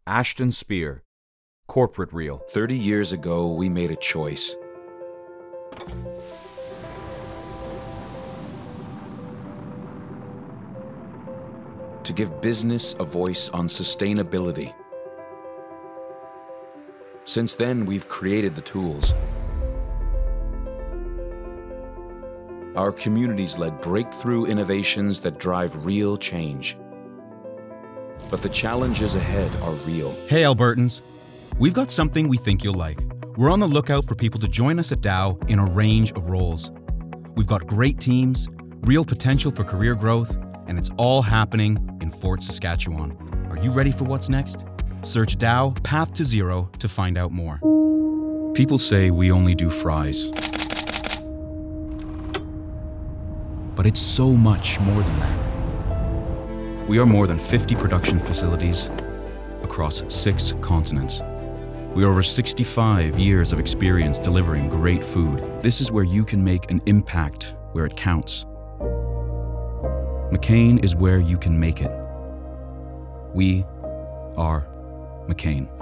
Ashton Spear, Corporate Reel. 30 years ago, we made a choice. To give business a voice on sustainability. Since then, we've created the tools. Our communities led breakthrough innovations that drive real change. But the challenges ahead are real. Hey Albertans, we've got something we think you'll like. We're on the lookout for people to join us at Dow in a range of roles. We've got great teams, real potential for career growth, and it's all happening in Fort Saskatchewan. Are you ready for what's next? Search Dow Path to Zero to find out more. People say we only do fries. But it's so much more than that. We are more than 50 production facilities across 6 continents. We are over 65 years of experience delivering great food. This is where you can make an impact where it counts. McCain is where you can make it. We are McCain.